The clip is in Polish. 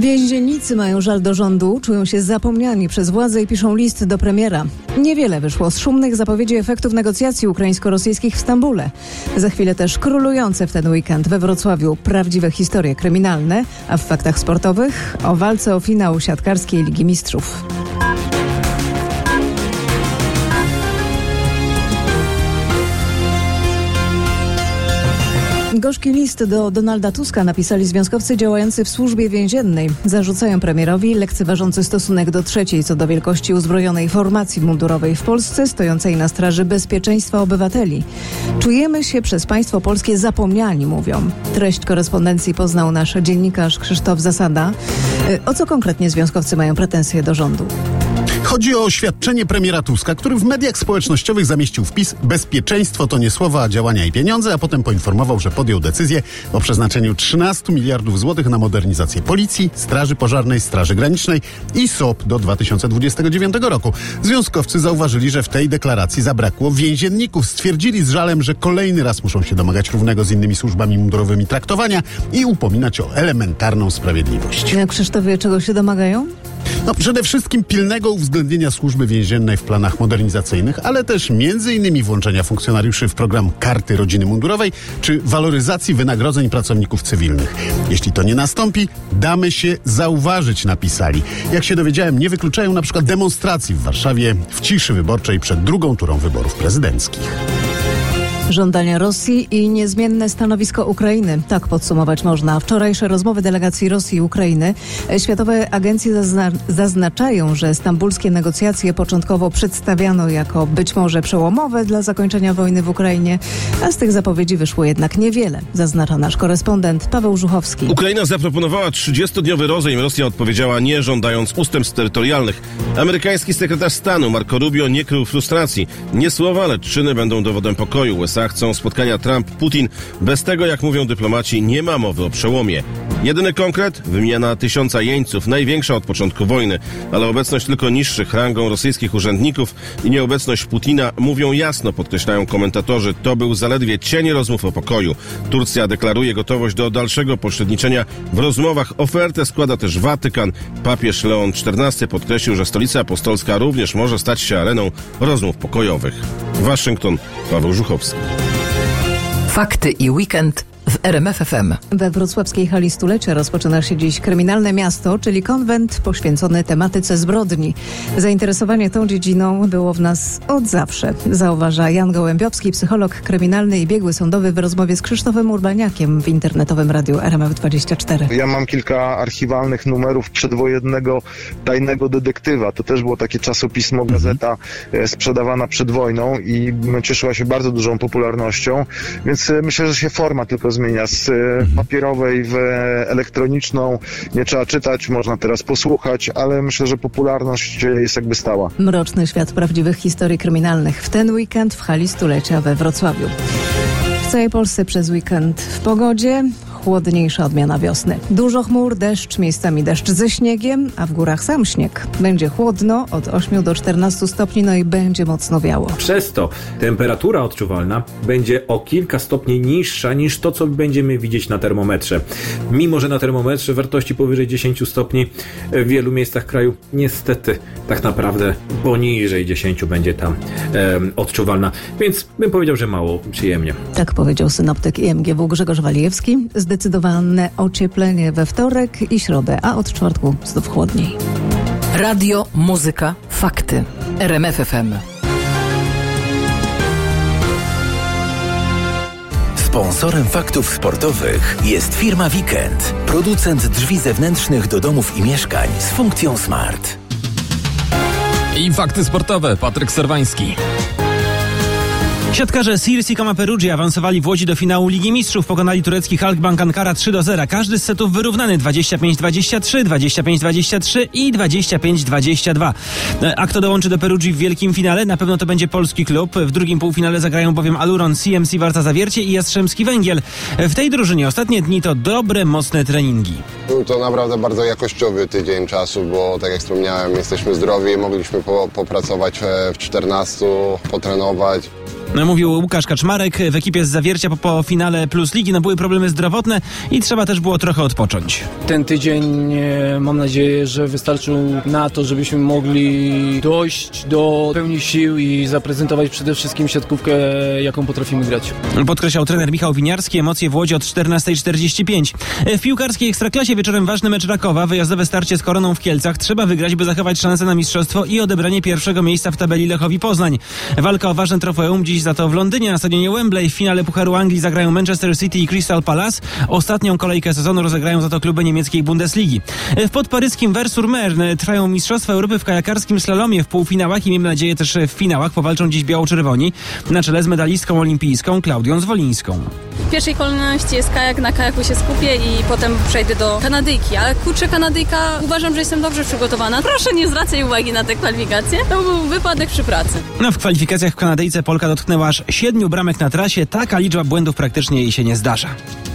Więziennicy mają żal do rządu, czują się zapomniani przez władze i piszą list do premiera. Niewiele wyszło z szumnych zapowiedzi efektów negocjacji ukraińsko-rosyjskich w Stambule. Za chwilę też królujące w ten weekend we Wrocławiu prawdziwe historie kryminalne, a w faktach sportowych o walce o finał siatkarskiej Ligi Mistrzów. Gorzki list do Donalda Tuska napisali związkowcy działający w służbie więziennej. Zarzucają premierowi lekceważący stosunek do trzeciej co do wielkości uzbrojonej formacji mundurowej w Polsce, stojącej na straży bezpieczeństwa obywateli. Czujemy się przez państwo polskie zapomniani, mówią. Treść korespondencji poznał nasz dziennikarz Krzysztof Zasada. O co konkretnie związkowcy mają pretensje do rządu? Chodzi o oświadczenie premiera Tuska, który w mediach społecznościowych zamieścił wpis: bezpieczeństwo to nie słowa, a działania i pieniądze, a potem poinformował, że podjął decyzję o przeznaczeniu 13 miliardów złotych na modernizację Policji, Straży Pożarnej, Straży Granicznej i SOP do 2029 roku. Związkowcy zauważyli, że w tej deklaracji zabrakło więzienników. Stwierdzili z żalem, że kolejny raz muszą się domagać równego z innymi służbami mundurowymi traktowania i upominać o elementarną sprawiedliwość. Krzysztofie, czego się domagają? Przede wszystkim pilnego uwzględnienia służby więziennej w planach modernizacyjnych, ale też m.in. włączenia funkcjonariuszy w program Karty Rodziny Mundurowej czy waloryzacji wynagrodzeń pracowników cywilnych. Jeśli to nie nastąpi, damy się zauważyć, napisali. Jak się dowiedziałem, nie wykluczają na przykład demonstracji w Warszawie w ciszy wyborczej przed drugą turą wyborów prezydenckich. Żądania Rosji i niezmienne stanowisko Ukrainy. Tak podsumować można wczorajsze rozmowy delegacji Rosji i Ukrainy. Światowe agencje zaznaczają, że stambulskie negocjacje początkowo przedstawiano jako być może przełomowe dla zakończenia wojny w Ukrainie, a z tych zapowiedzi wyszło jednak niewiele, zaznacza nasz korespondent Paweł Żuchowski. Ukraina zaproponowała 30-dniowy rozejm. Rosja odpowiedziała nie, żądając ustępstw terytorialnych. Amerykański sekretarz stanu Marco Rubio nie krył frustracji. Nie słowa, lecz czyny będą dowodem pokoju. USA chcą spotkania Trump-Putin. Bez tego, jak mówią dyplomaci, nie ma mowy o przełomie. Jedyny konkret? Wymiana 1000 jeńców, największa od początku wojny, ale obecność tylko niższych rangą rosyjskich urzędników i nieobecność Putina mówią jasno, podkreślają komentatorzy. To był zaledwie cień rozmów o pokoju. Turcja deklaruje gotowość do dalszego pośredniczenia w rozmowach. Ofertę składa też Watykan. Papież Leon XIV podkreślił, że stolica apostolska również może stać się areną rozmów pokojowych. Waszyngton, Paweł Żuchowski. Fakty i weekend w RMF FM. We wrocławskiej hali stulecia rozpoczyna się dziś Kryminalne Miasto, czyli konwent poświęcony tematyce zbrodni. Zainteresowanie tą dziedziną było w nas od zawsze, zauważa Jan Gołębiowski, psycholog kryminalny i biegły sądowy w rozmowie z Krzysztofem Urbaniakiem w internetowym radiu RMF24. Ja mam kilka archiwalnych numerów przedwojennego Tajnego Detektywa. To też było takie czasopismo, gazeta sprzedawana przed wojną i cieszyła się bardzo dużą popularnością, więc myślę, że się forma tylko zmienia z papierowej w elektroniczną. Nie trzeba czytać, można teraz posłuchać, ale myślę, że popularność jest jakby stała. Mroczny świat prawdziwych historii kryminalnych w ten weekend w hali stulecia we Wrocławiu. W całej Polsce przez weekend w pogodzie. Chłodniejsza odmiana wiosny. Dużo chmur, deszcz, miejscami deszcz ze śniegiem, a w górach sam śnieg. Będzie chłodno od 8 do 14 stopni, no i będzie mocno wiało. Przez to temperatura odczuwalna będzie o kilka stopni niższa niż to, co będziemy widzieć na termometrze. Mimo że na termometrze wartości powyżej 10 stopni w wielu miejscach kraju niestety tak naprawdę poniżej 10 będzie tam odczuwalna. Więc bym powiedział, że mało przyjemnie. Tak powiedział synoptyk IMGW Grzegorz Walijewski. Zdecydowane ocieplenie we wtorek i środę, a od czwartku znów chłodniej. Radio, muzyka, fakty. RMF FM. Sponsorem faktów sportowych jest firma Weekend, producent drzwi zewnętrznych do domów i mieszkań z funkcją Smart. I fakty sportowe, Patryk Serwański. Siatkarze CSKA Perugia awansowali w Łodzi do finału Ligi Mistrzów. Pokonali turecki Halkbank Ankara 3-0. Każdy z setów wyrównany 25-23, 25-23 i 25-22. A kto dołączy do Perugii w wielkim finale? Na pewno to będzie polski klub. W drugim półfinale zagrają bowiem Aluron, CMC Warta Zawiercie i Jastrzębski Węgiel. W tej drużynie ostatnie dni to dobre, mocne treningi. Był to naprawdę bardzo jakościowy tydzień czasu, bo tak jak wspomniałem, jesteśmy zdrowi, mogliśmy popracować w 14, potrenować. Mówił Łukasz Kaczmarek w ekipie z Zawiercia po finale Plus Ligi. Były problemy zdrowotne i trzeba też było trochę odpocząć. Ten tydzień mam nadzieję, że wystarczył na to, żebyśmy mogli dojść do pełni sił i zaprezentować przede wszystkim siatkówkę, jaką potrafimy grać. Podkreślał trener Michał Winiarski. Emocje w Łodzi od 14:45. W piłkarskiej Ekstraklasie wieczorem ważny mecz Rakowa. Wyjazdowe starcie z Koroną w Kielcach. Trzeba wygrać, by zachować szansę na mistrzostwo i odebranie pierwszego miejsca w tabeli Lechowi Poznań. Walka o ważne trofeum dziś za to w Londynie na stadionie Wembley. W finale Pucharu Anglii zagrają Manchester City i Crystal Palace. Ostatnią kolejkę sezonu rozegrają za to kluby niemieckiej Bundesligi. W podparyskim Vers-sur-Mer trwają Mistrzostwa Europy w kajakarskim slalomie. W półfinałach i miejmy nadzieję też w finałach powalczą dziś biało-czerwoni na czele z medalistką olimpijską Klaudią Zwolińską. W pierwszej kolejności jest kajak, na kajaku się skupię i potem przejdę do Kanadyjki. Ale kurczę, Kanadyjka, uważam, że jestem dobrze przygotowana. Proszę nie zwracaj uwagi na te kwalifikacje. To był wypadek przy pracy. W kwalifikacjach w Kanadyjce Polka dotknęła aż 7 bramek na trasie. Taka liczba błędów praktycznie jej się nie zdarza.